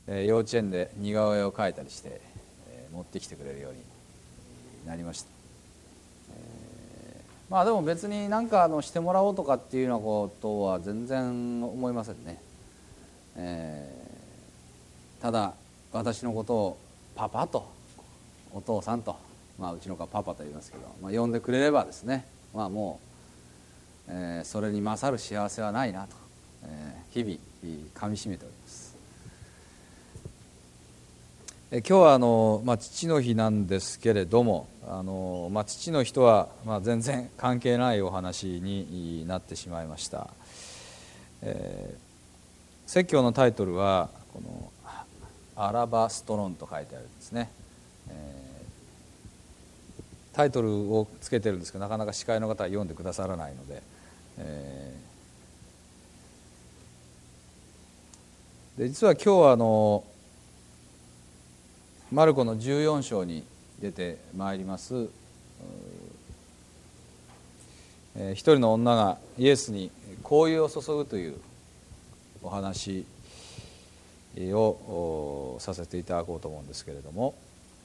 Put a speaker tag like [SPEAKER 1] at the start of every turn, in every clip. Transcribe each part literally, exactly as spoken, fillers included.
[SPEAKER 1] えー、幼稚園で似顔絵を描いたりして、えー、持ってきてくれるようになりました。えー、まあでも別に何かあのしてもらおうとかっていうようなことは全然思いませんね。えー、ただ私のことをパパとお父さんと、まあ、うちの子はパパと言いますけど、まあ、呼んでくれればですね、まあもう、えー、それに勝る幸せはないなと、えー、日々かみしめております。え今日はあの、まあ、父の日なんですけれども、あの、まあ、父の日とは、まあ、全然関係ないお話になってしまいました。えー、説教のタイトルはこのアラバストロンと書いてあるんですね。えー、タイトルをつけてるんですけど、なかなか司会の方は読んでくださらないので、えー、で実は今日はあのマルコのじゅうよん章に出てまいります、えー、一人の女がイエスに香油を注ぐというお話をさせていただこうと思うんですけれども、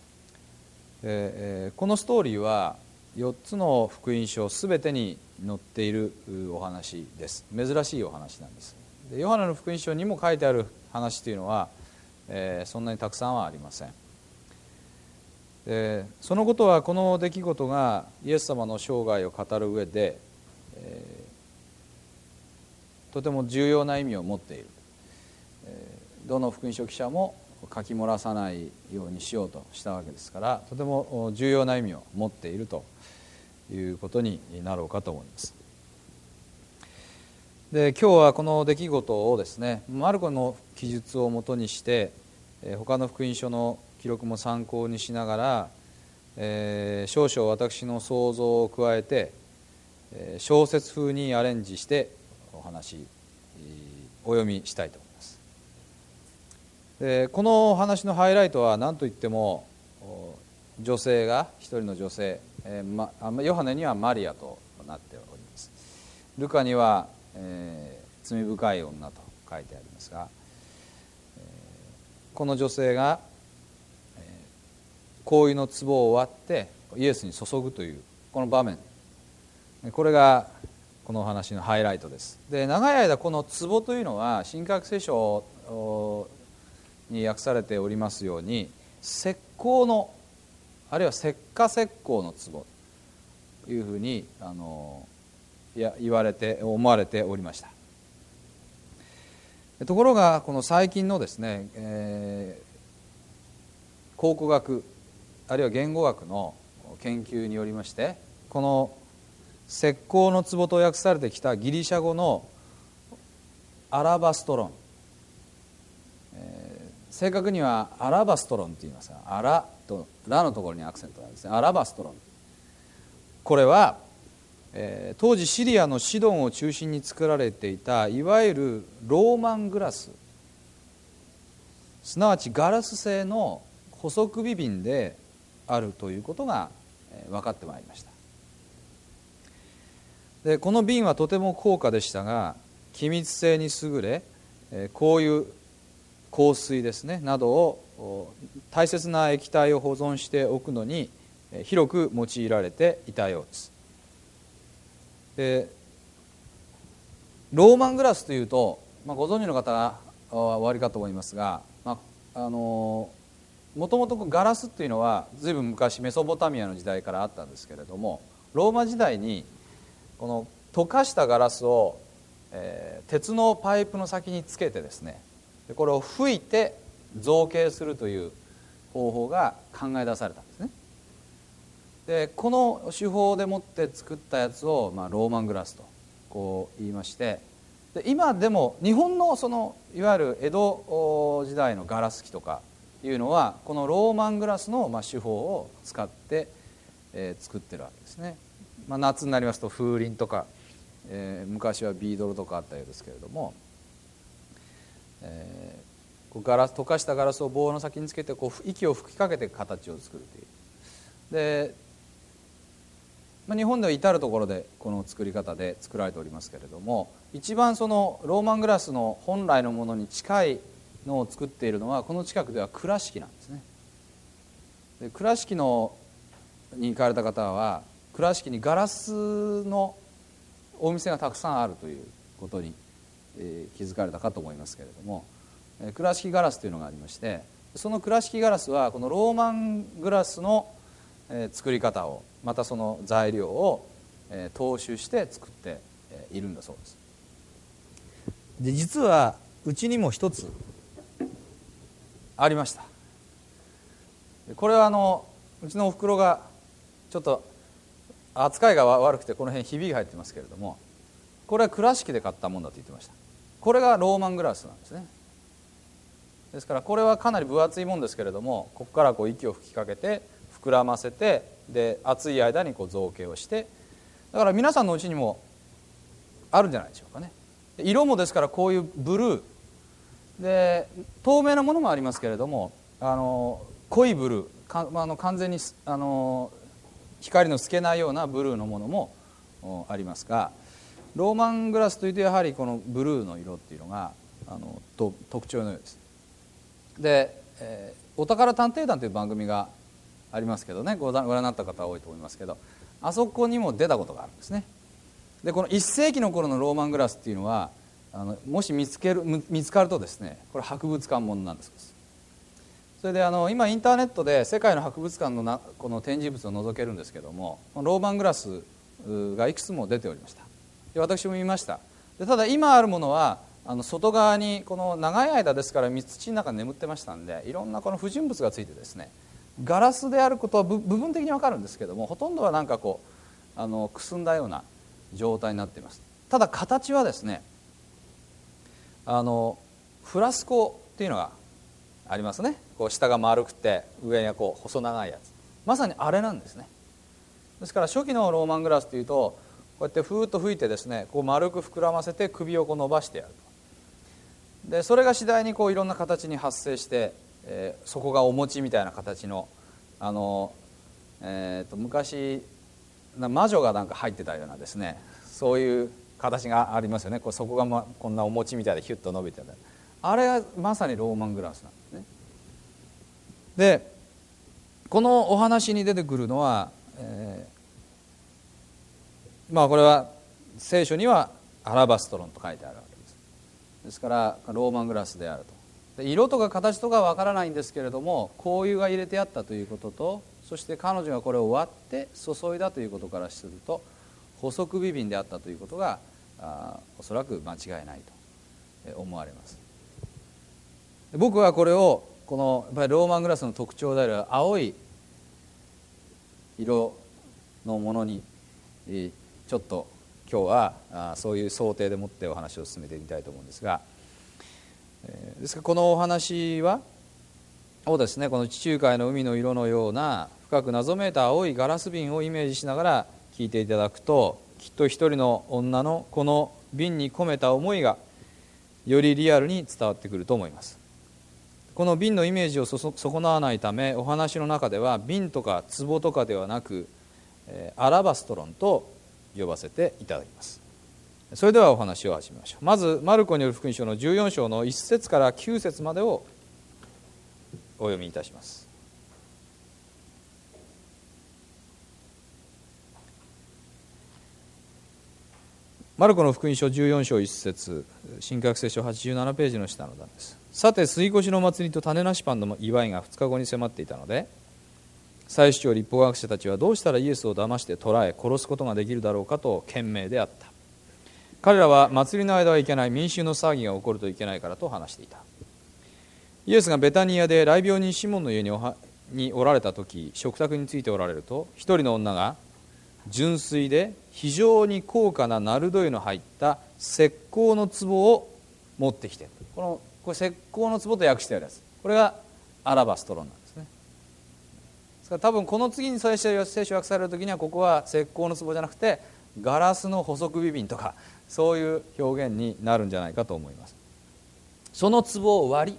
[SPEAKER 1] えー、このストーリーはよっつの福音書すべてに載っているお話です。珍しいお話なんです。でヨハネの福音書にも書いてある話というのは、えー、そんなにたくさんはありません。でそのことは、この出来事がイエス様の生涯を語る上で、えー、とても重要な意味を持っている。えー、どの福音書記者も書き漏らさないようにしようとしたわけですから、とても重要な意味を持っているということになろうかと思います。で今日はこの出来事をですね、マルコの記述をもとにして、他の福音書の記録も参考にしながら、えー、少々私の想像を加えて、えー、小説風にアレンジしてお話、お読みしたいと思います。でこのお話のハイライトは何といっても、女性が一人の女性、えーま、ヨハネにはマリアとなっております。ルカには、えー、罪深い女と書いてありますが、えー、この女性が香油の壺を割ってイエスに注ぐというこの場面、これがこのお話のハイライトです。で長い間この壺というのは新約聖書に訳されておりますように、石膏のあるいは石化石膏の壺というふうにあのいや言われて思われておりました。ところがこの最近のですね、えー、考古学あるいは言語学の研究によりまして、この石膏の壺と訳されてきたギリシャ語のアラバストロン、えー、正確にはアラバストロンと言いますが、アラとラのところにアクセントがあるんですね。アラバストロン、これは、えー、当時シリアのシドンを中心に作られていたいわゆるローマングラス、すなわちガラス製の細首瓶であるということが分かってまいりました。でこの瓶はとても高価でしたが、気密性に優れ、こういう香水ですねなどを大切な液体を保存しておくのに広く用いられていたようです。でローマングラスというと、まあ、ご存知の方はおありかと思いますが、まあ、あのもともとガラスっていうのはずいぶん昔メソポタミアの時代からあったんですけれども、ローマ時代にこの溶かしたガラスを、えー、鉄のパイプの先につけてですね、でこれを吹いて造形するという方法が考え出されたんですね。でこの手法でもって作ったやつを、まあ、ローマングラスとこう言いまして、で今でも日本のそのいわゆる江戸時代のガラス器とかいうのはこのローマングラスのまあ手法を使って、えー、作ってるわけですね。まあ、夏になりますと風鈴とか、えー、昔はビードロとかあったようですけれども、えー、こうガラス溶かしたガラスを棒の先につけてこう息を吹きかけて形を作るというで、まあ、日本では至る所でこの作り方で作られておりますけれども、一番そのローマングラスの本来のものに近いのを作っているのはこの近くでは倉敷なんですね。で倉敷のに行かれた方は倉敷にガラスのお店がたくさんあるということに、えー、気づかれたかと思いますけれども、えー、倉敷ガラスというのがありまして、その倉敷ガラスはこのローマングラスの、えー、作り方をまたその材料を、えー、踏襲して作っているんだそうです。で実はうちにも一つありました。これはあのうちのおふくろがちょっと扱いが悪くてこの辺ひびが入ってますけれども、これは倉敷で買ったもんだと言ってました。これがローマングラスなんですね。ですからこれはかなり分厚いもんですけれども、ここからこう息を吹きかけて膨らませて、で暑い間にこう造形をして、だから皆さんのうちにもあるんじゃないでしょうかね。色もですからこういうブルーで透明なものもありますけれども、あの濃いブルーか、まあ、あの完全にあの光の透けないようなブルーのものもありますが、ローマングラスというとやはりこのブルーの色っていうのがあのと特徴のようです。で、えー、お宝探偵団という番組がありますけどね、ご覧になった方は多いと思いますけど、あそこにも出たことがあるんですね。でこのいっ世紀の頃のローマングラスっていうのはあのもし見つける見つかるとですね、これ博物館ものなんです。それであの今インターネットで世界の博物館のなこの展示物を覗けるんですけども、ローマングラスがいくつも出ておりました。で私も見ました。でただ今あるものはあの外側にこの長い間ですから土の中に眠ってましたんで、いろんなこの不純物がついてですね、ガラスであることは部分的に分かるんですけども、ほとんどはなんかこうあのくすんだような状態になっています。ただ形はですね、あのフラスコっていうのがありますね。こう下が丸くて上がこう細長いやつ、まさにあれなんですね。ですから初期のローマングラスというとこうやってふーっと吹いてですね、こう丸く膨らませて首をこう伸ばしてやると。でそれが次第にこういろんな形に発生して、えー、そこがお餅みたいな形のあの、えー、と昔魔女がなんか入ってたようなですね、そういう形がありますよね。こうそこが、ま、こんなお餅みたいでヒュッと伸びてた、あれがまさにローマングラスなんですね。でこのお話に出てくるのは、えー、まあこれは聖書にはアラバストロンと書いてあるわけです。ですからローマングラスであると。で色とか形とかは分からないんですけれども、香油が入れてあったということと、そして彼女がこれを割って注いだということからすると細首瓶であったということがあおそらく間違いないと思われます。僕はこれをこのやっぱりローマングラスの特徴である青い色のものにちょっと今日はそういう想定でもってお話を進めてみたいと思うんですが、ですからこのお話はをですね、この地中海の海の色のような深く謎めいた青いガラス瓶をイメージしながら聞いていただくと、きっと一人の女のこの瓶に込めた思いがよりリアルに伝わってくると思います。この瓶のイメージを損なわないため、お話の中では瓶とか壺とかではなくアラバストロンと呼ばせていただきます。それではお話を始めましょう。まずマルコによる福音書のじゅうよん章のいっ節からきゅう節までをお読みいたします。マルコの福音書じゅうよん章いっ節、新約聖書はちじゅうななページの下の段です。さて杉越の祭りと種なしパンの祝いがふつかごに迫っていたので、祭司長立法学者たちはどうしたらイエスを騙して捕らえ殺すことができるだろうかと懸命であった。彼らは祭りの間はいけない、民衆の騒ぎが起こるといけないからと話していた。イエスがベタニアで雷病人シモンの家に お, はにおられた時、食卓についておられると、一人の女が純粋で非常に高価なナルド油の入った石膏の壺を持ってきて、このこれ石膏の壺と訳してあるやつ、これがアラバストロンなんですね。ですから多分この次に聖書訳される時には、ここは石膏の壺じゃなくてガラスの細首瓶とか、そういう表現になるんじゃないかと思います。その壺を割り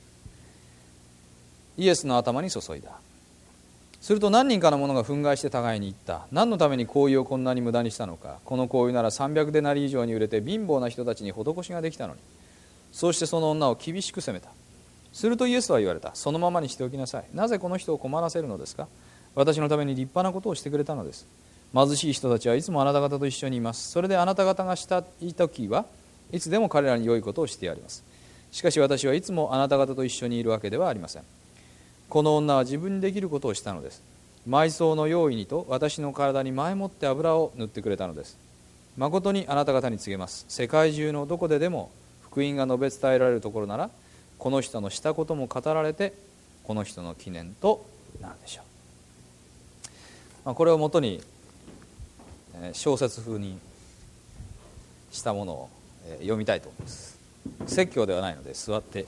[SPEAKER 1] イエスの頭に注いだ。すると何人かの者が憤慨して互いに言った。何のために香油をこんなに無駄にしたのか。この香油ならさんびゃくデナリ以上に売れて貧乏な人たちに施しができたのに。そうしてその女を厳しく責めた。 するとイエスは言われた。そのままにしておきなさい。なぜこの人を困らせるのですか。私のために立派なことをしてくれたのです。貧しい人たちはいつもあなた方と一緒にいます。それであなた方がしたいときはいつでも彼らに良いことをしてやります。しかし私はいつもあなた方と一緒にいるわけではありません。この女は自分にできることをしたのです。埋葬の用意にと私の体に前もって油を塗ってくれたのです。誠にあなた方に告げます。世界中のどこででも福音が述べ伝えられるところなら、この人のしたことも語られて、この人の記念となるでしょう。まあ、これをもとに小説風にしたものを読みたいと思います。説教ではないので座って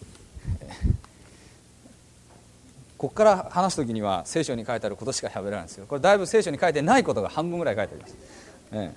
[SPEAKER 1] ここから話すときには聖書に書いてあることしか喋らないんですけど、これだいぶ聖書に書いてないことが半分ぐらい書いてあります、え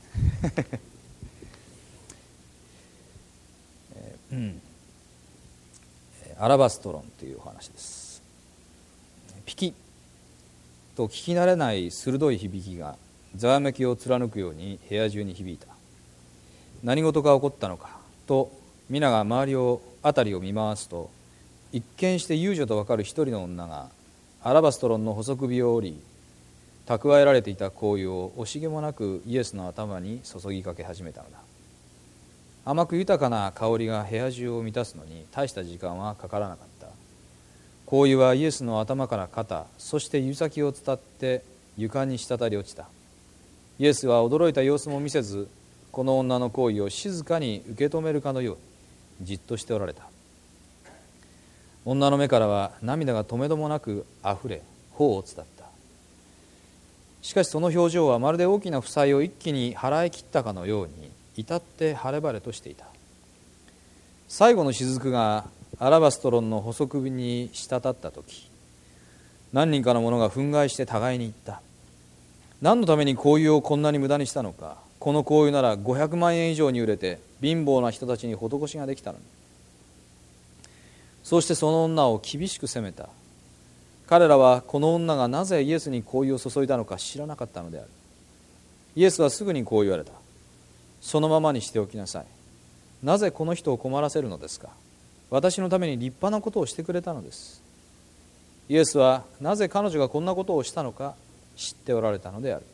[SPEAKER 1] えうん、アラバストロンというお話です。ピキッと聞き慣れない鋭い響きがざわめきを貫くように部屋中に響いた。何事が起こったのかと皆が周りを辺りを見回すと、一見して遊女と分かる一人の女がアラバストロンの細首を折り、蓄えられていた香油を惜しげもなくイエスの頭に注ぎかけ始めたのだ。甘く豊かな香りが部屋中を満たすのに大した時間はかからなかった。香油はイエスの頭から肩、そして指先を伝って床に滴り落ちた。イエスは驚いた様子も見せず、この女の行為を静かに受け止めるかのようにじっとしておられた。女の目からは涙がとめどもなくあふれ、頬を伝った。しかしその表情はまるで大きな負債を一気に払い切ったかのように至って晴れ晴れとしていた。最後の雫がアラバストロンの細首に滴った時、何人かの者が憤慨して互いに言った。何のために香油をこんなに無駄にしたのか。この香油ならごひゃくまんえん以上に売れて貧乏な人たちに施しができたのに。そうしてその女を厳しく責めた。彼らはこの女がなぜイエスに香油を注いだのか知らなかったのである。イエスはすぐにこう言われた。そのままにしておきなさい。なぜこの人を困らせるのですか。私のために立派なことをしてくれたのです。イエスはなぜ彼女がこんなことをしたのか知っておられたのである。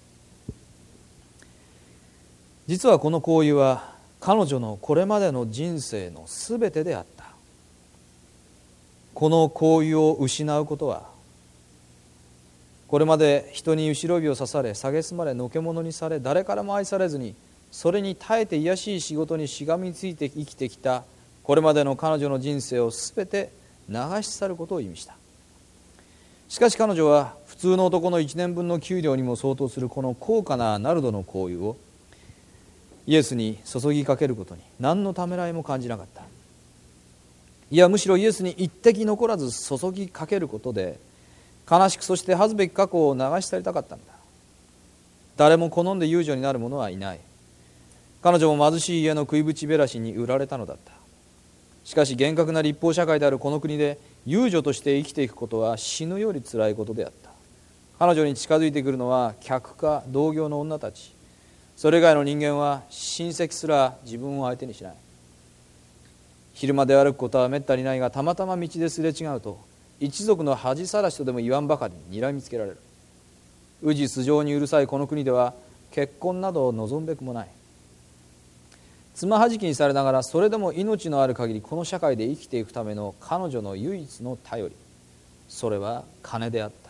[SPEAKER 1] 実はこの香油は彼女のこれまでの人生のすべてであった。この香油を失うことは、これまで人に後ろ指を刺され、蔑まれ、のけ者にされ、誰からも愛されずに、それに耐えて卑しい仕事にしがみついて生きてきたこれまでの彼女の人生をすべて流し去ることを意味した。しかし彼女は普通の男のいちねんぶんの給料にも相当するこの高価なナルドの香油をイエスに注ぎかけることに何のためらいも感じなかった。いや、むしろイエスに一滴残らず注ぎかけることで悲しく、そして恥ずべき過去を流し去りたかったんだ。誰も好んで遊女になる者はいない。彼女も貧しい家の食いぶちべらしに売られたのだった。しかし厳格な立法社会であるこの国で遊女として生きていくことは死ぬよりつらいことであった。彼女に近づいてくるのは客か同業の女たち。それ以外の人間は親戚すら自分を相手にしない。昼間で歩くことはめったにないが、たまたま道ですれ違うと一族の恥さらしとでも言わんばかりに睨みつけられる。宇治素性にうるさいこの国では結婚などを望むべくもない。つまはじきにされながら、それでも命のある限りこの社会で生きていくための彼女の唯一の頼り、それは金であった。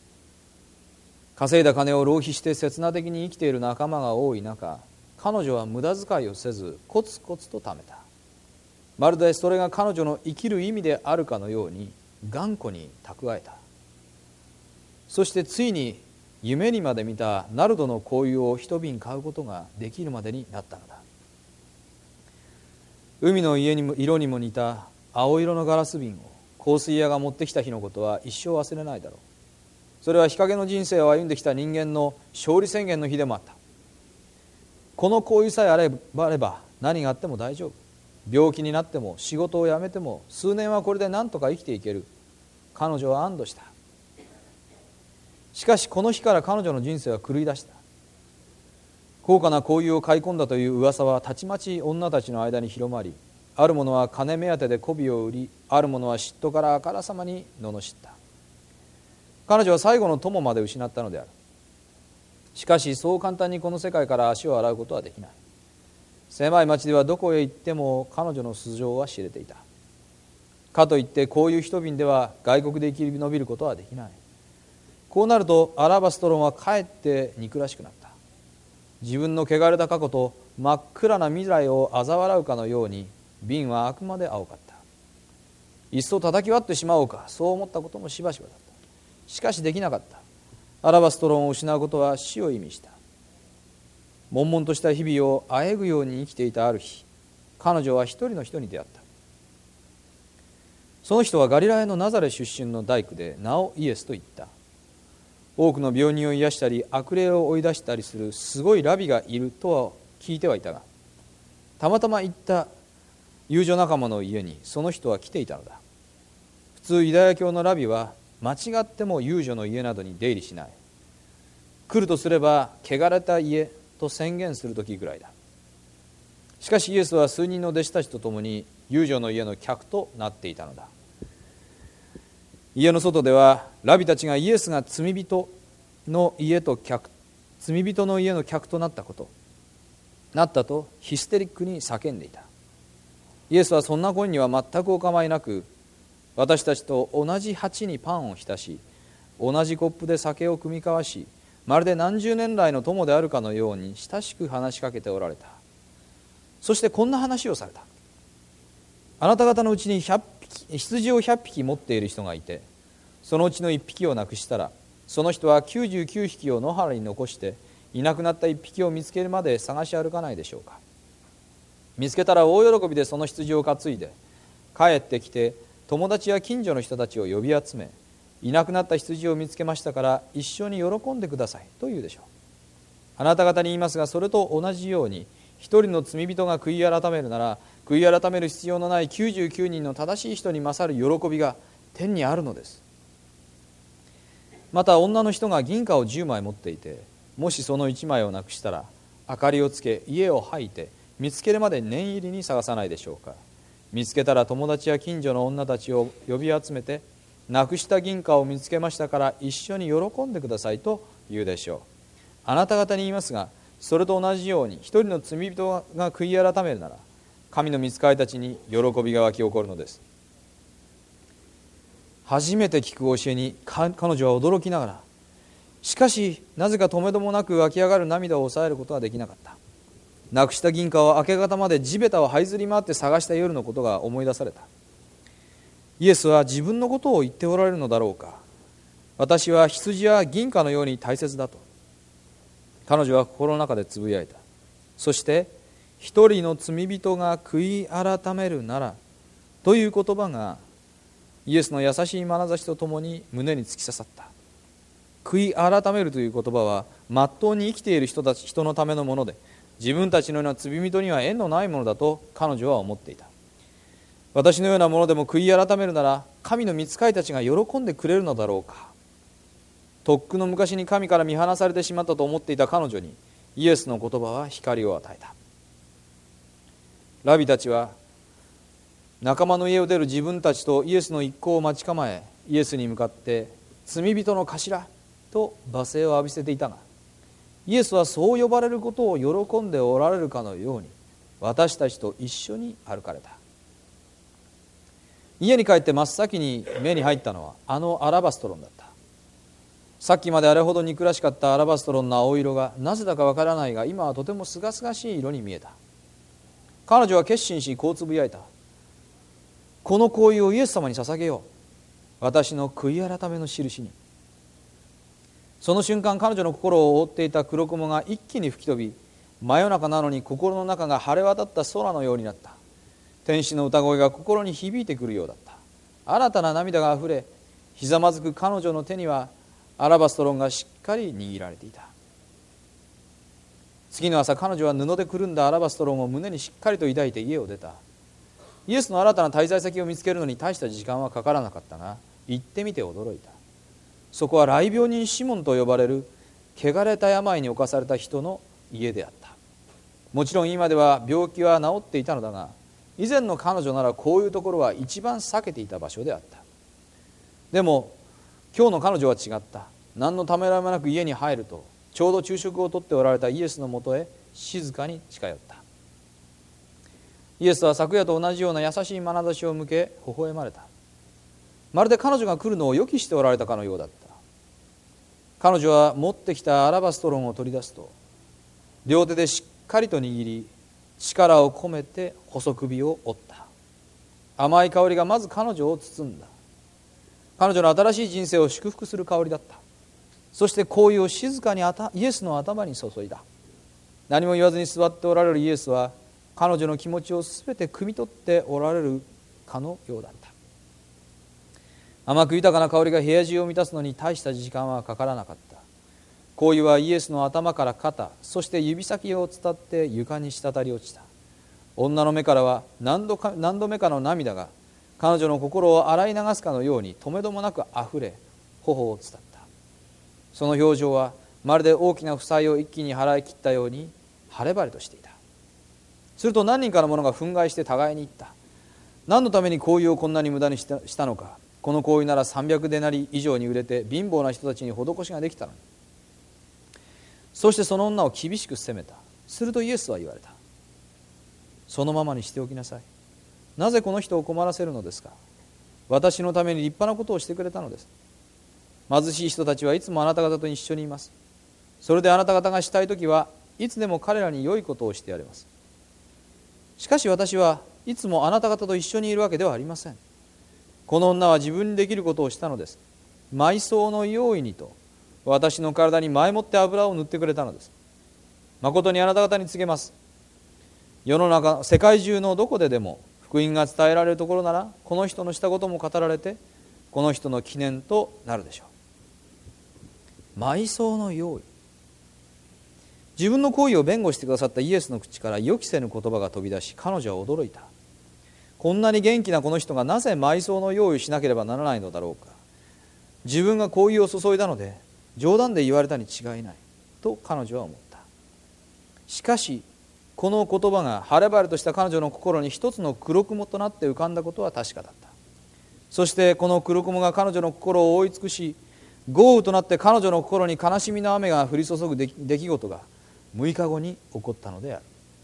[SPEAKER 1] 稼いだ金を浪費して刹那的に生きている仲間が多い中、彼女は無駄遣いをせずコツコツと貯めた。まるでそれが彼女の生きる意味であるかのように頑固に蓄えた。そしてついに夢にまで見たナルドの香油を一瓶買うことができるまでになったのだ。海の家にも色にも似た青色のガラス瓶を香水屋が持ってきた日のことは一生忘れないだろう。それは日陰の人生を歩んできた人間の勝利宣言の日でもあった。この香油さえあれば何があっても大丈夫。病気になっても仕事を辞めても数年はこれで何とか生きていける。彼女は安堵した。しかしこの日から彼女の人生は狂い出した。高価な香油を買い込んだという噂はたちまち女たちの間に広まり、 ある者は金目当てで媚びを売り、ある者は嫉妬からあからさまに罵った。彼女は最後の友まで失ったのである。しかしそう簡単にこの世界から足を洗うことはできない。狭い町ではどこへ行っても彼女の素性は知れていた。かといってこういう一瓶では外国で生き延びることはできない。こうなるとアラバストロンはかえって憎らしくなった。自分の汚れた過去と真っ暗な未来を嘲笑うかのように瓶はあくまで青かった。いっそ叩き割ってしまおうか、そう思ったこともしばしばだった。しかしできなかった。アラバストロンを失うことは死を意味した。悶々とした日々をあえぐように生きていたある日、彼女は一人の人に出会った。その人はガリラヤのナザレ出身の大工で、名をイエスと言った。多くの病人を癒したり悪霊を追い出したりするすごいラビがいるとは聞いてはいたが、たまたま行った遊女仲間の家にその人は来ていたのだ。普通ユダヤ教のラビは間違っても遊女の家などに出入りしない。来るとすれば汚れた家と宣言する時ぐらいだ。しかしイエスは数人の弟子たちと共に遊女の家の客となっていたのだ。家の外ではラビたちがイエスが罪人の家と客罪人の家の客となったことなったとヒステリックに叫んでいた。イエスはそんな声には全くお構いなく、私たちと同じ鉢にパンを浸し、同じコップで酒を酌み交わし、まるで何十年来の友であるかのように親しく話しかけておられた。そしてこんな話をされた。あなた方のうちにひゃっぴき羊をひゃっぴき持っている人がいて、そのうちのいっぴきをなくしたら、その人はきゅうじゅうきゅうひきを野原に残していなくなったいっぴきを見つけるまで探し歩かないでしょうか。見つけたら大喜びでその羊を担いで帰ってきて、友達や近所の人たちを呼び集め、いなくなった羊を見つけましたから一緒に喜んでくださいと言うでしょう。あなた方に言いますが、それと同じように一人の罪人が悔い改めるなら、悔い改める必要のないきゅうじゅうきゅうにんの正しい人に勝る喜びが天にあるのです。また女の人が銀貨をじゅうまい持っていて、もしそのいちまいをなくしたら、明かりをつけ家を掃いて見つけるまで念入りに探さないでしょうか。見つけたら友達や近所の女たちを呼び集めて、なくした銀貨を見つけましたから一緒に喜んでくださいと言うでしょう。あなた方に言いますが、それと同じように一人の罪人が悔い改めるなら、神の御使いたちに喜びが湧き起こるのです。初めて聞く教えに彼女は驚きながら、しかしなぜか止めどもなく湧き上がる涙を抑えることはできなかった。なくした銀貨を明け方まで地べたを這いずり回って探した夜のことが思い出された。イエスは自分のことを言っておられるのだろうか。私は羊や銀貨のように大切だと彼女は心の中でつぶやいた。そして一人の罪人が悔い改めるならという言葉がイエスの優しい眼差しとともに胸に突き刺さった。悔い改めるという言葉はまっとうに生きている人たち人のためのもので、自分たちのような罪人には縁のないものだと彼女は思っていた。私のようなものでも悔い改めるなら、神の御使いたちが喜んでくれるのだろうか。とっくの昔に神から見放されてしまったと思っていた彼女にイエスの言葉は光を与えた。ラビたちは仲間の家を出る自分たちとイエスの一行を待ち構え、イエスに向かって罪人の頭と罵声を浴びせていたが、イエスはそう呼ばれることを喜んでおられるかのように私たちと一緒に歩かれた。家に帰って真っ先に目に入ったのはあのアラバストロンだった。さっきまであれほど憎らしかったアラバストロンの青色がなぜだかわからないが、今はとてもすがすがしい色に見えた。彼女は決心しこうつぶやいた。この香油をイエス様に捧げよう、私の悔い改めの印に。その瞬間、彼女の心を覆っていた黒雲が一気に吹き飛び、真夜中なのに心の中が晴れ渡った空のようになった。天使の歌声が心に響いてくるようだった。新たな涙があふれ、ひざまずく彼女の手にはアラバストロンがしっかり握られていた。次の朝、彼女は布でくるんだアラバストロンを胸にしっかりと抱いて家を出た。イエスの新たな滞在先を見つけるのに大した時間はかからなかったが、行ってみて驚いた。そこは癩病人シモンと呼ばれる汚れた病に侵された人の家であった。もちろん今では病気は治っていたのだが、 以前の彼女ならこういうところは一番避けていた場所であった。でも今日の彼女は違った。何のためらいもなく家に入ると、ちょうど昼食をとっておられたイエスのもとへ静かに近寄った。イエスは昨夜と同じような優しい眼差しを向け微笑まれた。まるで彼女が来るのを予期しておられたかのようだった。彼女は持ってきたアラバストロンを取り出すと、両手でしっかりと握り、力を込めて細首を折った。甘い香りがまず彼女を包んだ。彼女の新しい人生を祝福する香りだった。そして香油を静かにイエスの頭に注いだ。何も言わずに座っておられるイエスは、彼女の気持ちをすべて汲み取っておられるかのようだった。甘く豊かな香りが部屋中を満たすのに大した時間はかからなかった。香油はイエスの頭から肩、そして指先を伝って床に滴り落ちた。女の目からは何度か何度目かの涙が彼女の心を洗い流すかのようにとめどもなくあふれ、頬を伝った。その表情はまるで大きな負債を一気に払い切ったように晴れ晴れとしていた。すると何人かの者が憤慨して互いに言った。何のために香油をこんなに無駄にしたしたのか。この香油ならさんびゃくデナリ以上に売れて貧乏な人たちに施しができたのに。そしてその女を厳しく責めた。するとイエスは言われた。そのままにしておきなさい。なぜこの人を困らせるのですか。私のために立派なことをしてくれたのです。貧しい人たちはいつもあなた方と一緒にいます。それであなた方がしたいときはいつでも彼らに良いことをしてやれます。しかし私はいつもあなた方と一緒にいるわけではありません。この女は自分にできることをしたのです。埋葬の用意にと私の体に前もって油を塗ってくれたのです。誠にあなた方に告げます。世の中、世界中のどこででも福音が伝えられるところなら、この人のしたことも語られて、この人の記念となるでしょう。埋葬の用意。自分の行為を弁護してくださったイエスの口から予期せぬ言葉が飛び出し、彼女は驚いた。こんなに元気なこの人がなぜ埋葬の用意をしなければならないのだろうか。自分が香油を注いだので冗談で言われたに違いないと彼女は思った。しかしこの言葉が晴れ晴れとした彼女の心に一つの黒雲となって浮かんだことは確かだった。そしてこの黒雲が彼女の心を覆い尽くし、豪雨となって彼女の心に悲しみの雨が降り注ぐ出来事がむいかごに起こったのである。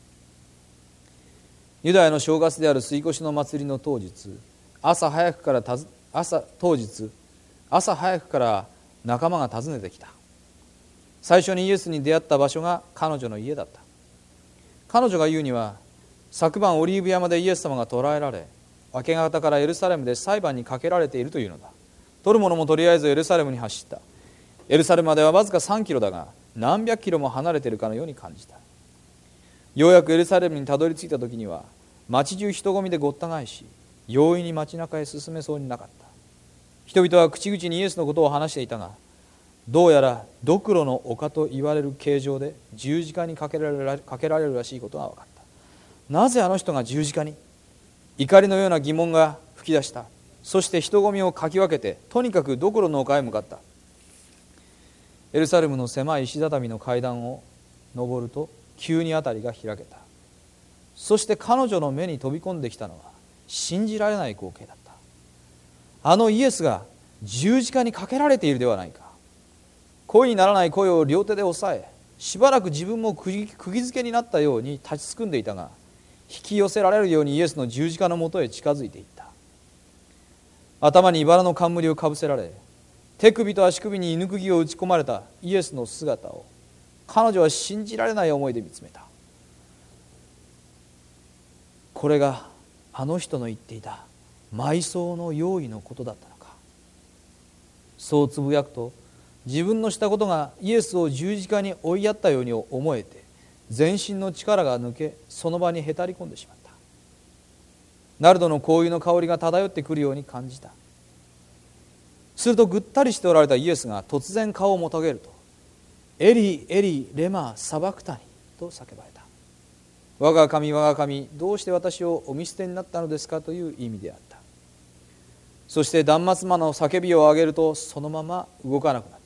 [SPEAKER 1] ユダヤの正月である杉越の祭りの当日、朝早くからたず朝当日朝早くから仲間が訪ねてきた。最初にイエスに出会った場所が彼女の家だった。彼女が言うには、昨晩オリーブ山でイエス様が捕らえられ、明け方からエルサレムで裁判にかけられているというのだ。取る者もとりあえずエルサレムに走った。エルサレムまではわずかさんキロだが、何百キロも離れているかのように感じた。ようやくエルサレムにたどり着いた時には、町中人混みでごった返し、容易に街中へ進めそうになかった。人々は口々にイエスのことを話していたが、どうやらドクロの丘と言われる形状で十字架にかけられるらかけられるらしいことが分かった。なぜあの人が十字架に？怒りのような疑問が吹き出した。そして人混みをかき分けて、とにかくドクロの丘へ向かった。エルサレムの狭い石畳の階段を上ると、急に辺りが開けた。そして彼女の目に飛び込んできたのは信じられない光景だった。あのイエスが十字架にかけられているではないか。声にならない声を両手で押さえ、しばらく自分も釘付けになったように立ちすくんでいたが、引き寄せられるようにイエスの十字架のもとへ近づいていった。頭に茨の冠をかぶせられ、手首と足首に犬釘を打ち込まれたイエスの姿を彼女は信じられない思いで見つめた。これがあの人の言っていた埋葬の用意のことだったのか。そうつぶやくと、自分のしたことがイエスを十字架に追いやったように思えて、全身の力が抜け、その場にへたり込んでしまった。ナルドの香油の香りが漂ってくるように感じた。するとぐったりしておられたイエスが突然顔をもたげると、エリエリレマサバクタニと叫ばれた。我が神我が神、どうして私をお見捨てになったのですかという意味であった。そして断末魔の叫びを上げると、そのまま動かなくなった。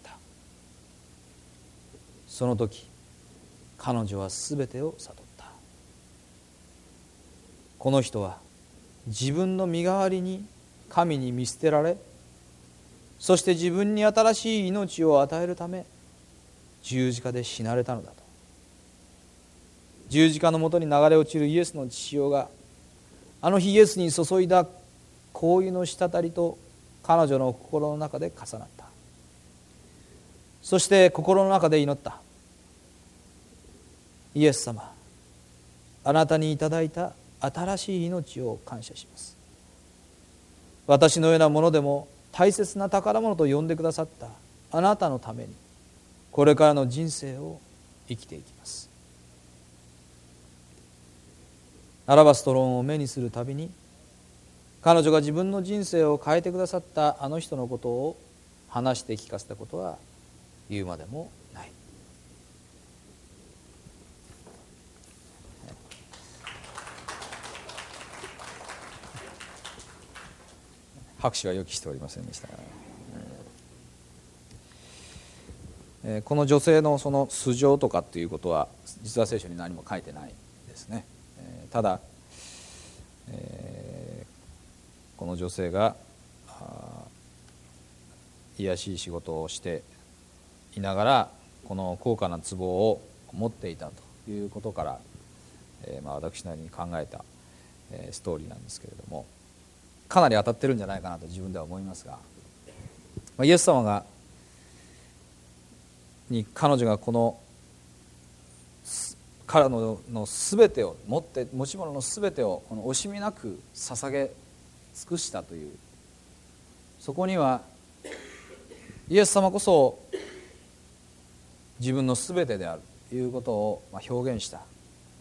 [SPEAKER 1] その時彼女はすべてを悟った。
[SPEAKER 2] この人は自分の身代わりに神に見捨てられ、そして自分に新しい命を与えるため十字架で死なれたのだと。十字架のもとに流れ落ちるイエスの血潮が、あの日イエスに注いだ香油の滴りと彼女の心の中で重なった。そして心の中で祈った。イエス様、あなたにいただいた新しい命を感謝します。私のようなものでも大切な宝物と呼んでくださったあなたのために、これからの人生を生きていきます。アラバストロンを目にするたびに、彼女が自分の人生を変えてくださったあの人のことを話して聞かせたことは言うまでもない。拍手は予期しておりませんでした。えー、この女性のその素性とかっていうことは実は聖書に何も書いてないですね。えー、ただ、えー、この女性が卑しい仕事をしていながらこの高価な壺を持っていたということから、えーまあ、私なりに考えた、えー、ストーリーなんですけれども、かなり当たってるんじゃないかなと自分では思いますが、まあ、イエス様がに彼女がこの彼女のすべてを持って持ち物のすべてをこの惜しみなく捧げ尽くしたという、そこにはイエス様こそ自分のすべてであるということを表現した、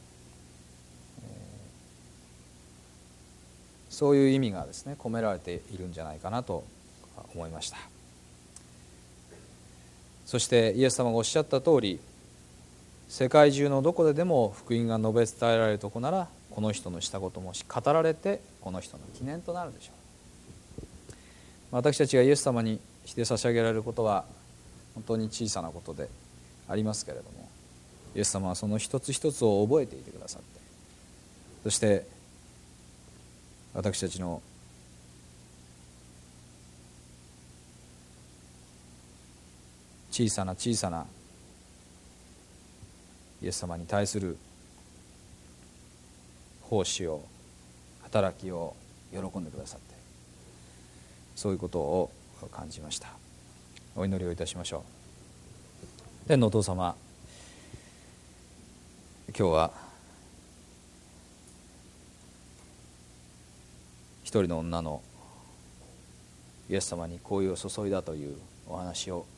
[SPEAKER 2] そういう意味がですね込められているんじゃないかなと思いました。そしてイエス様がおっしゃった通り、世界中のどこででも福音が述べ伝えられるとこなら、この人のしたことも語られてこの人の記念となるでしょう。私たちがイエス様にして差し上げられることは本当に小さなことでありますけれども、イエス様はその一つ一つを覚えていてくださって、そして私たちの小さな小さなイエス様に対する奉仕を、働きを喜んでくださって、そういうことを感じました。お祈りをいたしましょう。天のお父様、今日は一人の女のイエス様に香油を注いだというお話を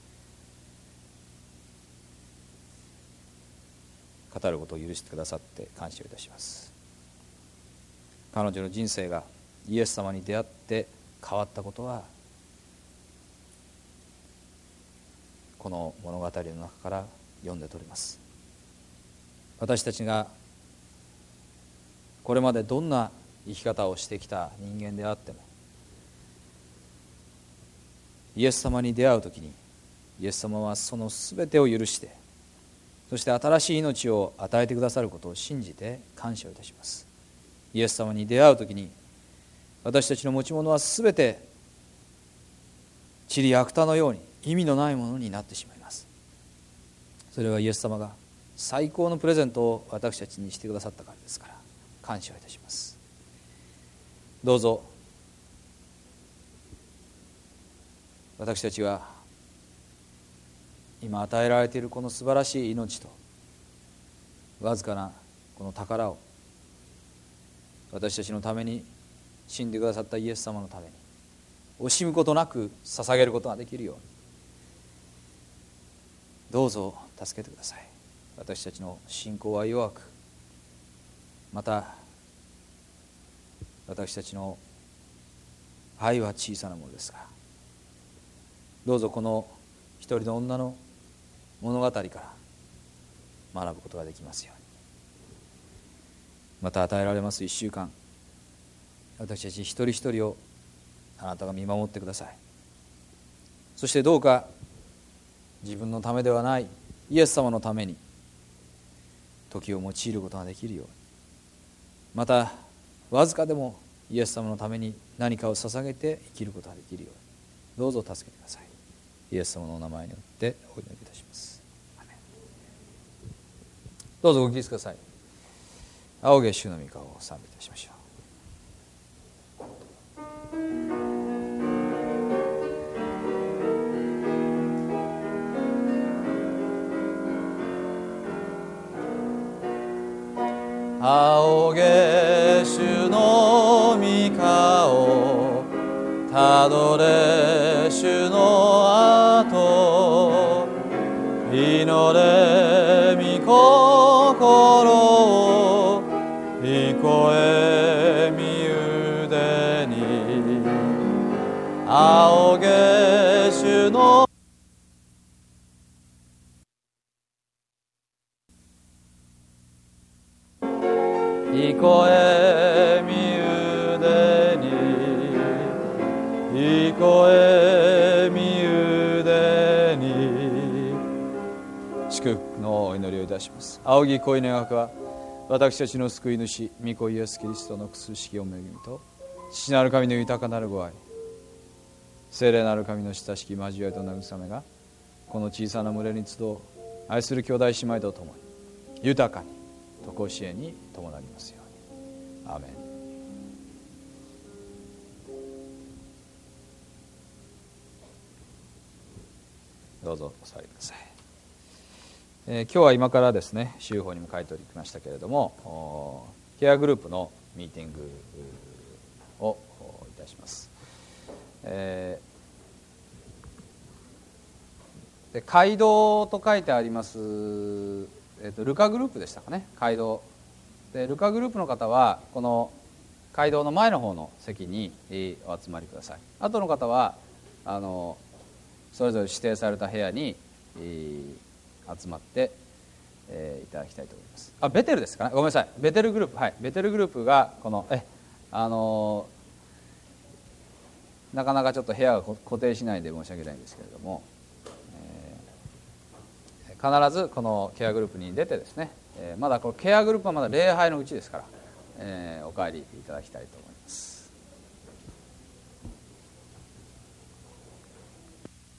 [SPEAKER 2] 語ることを許してくださって感謝いたします。彼女の人生がイエス様に出会って変わったことは、この物語の中から読んで取ります。私たちがこれまでどんな生き方をしてきた人間であっても、イエス様に出会うときにイエス様はそのすべてを許して、そして新しい命を与えてくださることを信じて感謝をいたします。イエス様に出会うときに私たちの持ち物はすべて塵芥のように意味のないものになってしまいます。それはイエス様が最高のプレゼントを私たちにしてくださったからですから、感謝をいたします。どうぞ私たちは今与えられているこの素晴らしい命とわずかなこの宝を、私たちのために死んでくださったイエス様のために惜しむことなく捧げることができるように、どうぞ助けてください。私たちの信仰は弱く、また私たちの愛は小さなものですが、どうぞこの一人の女の物語から学ぶことができますように。また与えられます一週間、私たち一人一人をあなたが見守ってください。そしてどうか自分のためではないイエス様のために時を用いることができるように、またわずかでもイエス様のために何かを捧げて生きることができるようにどうぞ助けてください。イエス様のお名前によってお祈りいたします。アメン。どうぞご起立ください。仰げ主の御顔を賛美いたしましょう。仰げ主の御顔、たどれ主の後、祈れ御心をいこえ身腕に、仰げ主のいこえ身腕に、いこえ身腕に。祝福のお祈りをいたします。仰ぎ恋願わくは私たちの救い主御子イエスキリストの苦しきお恵みと、父なる神の豊かなるご愛、聖霊なる神の親しき交わりと慰めが、この小さな群れに集う愛する兄弟姉妹とともに豊かに常しえに伴いますように。アーメン。どうぞお座りください。えー、今日は今からですね、週報にも書いておりましたけれども、ケアグループのミーティングをいたします。えー、で街道と書いてあります、えーと、ルカグループでしたかね。街道で、ルカグループの方はこの街道の前の方の席にお集まりください。あとの方はあのそれぞれ指定された部屋に集まって、えー、いただきたいと思います。あ、ベテルですかね。ごめんなさい。ベテルグループ、はい、ベテルグループがこのえあのなかなかちょっと部屋が固定しないで申し訳ないんですけれども、えー、必ずこのケアグループに出てですね、えー、まだこのケアグループはまだ礼拝のうちですから、えー、お帰りいただきたいと思います。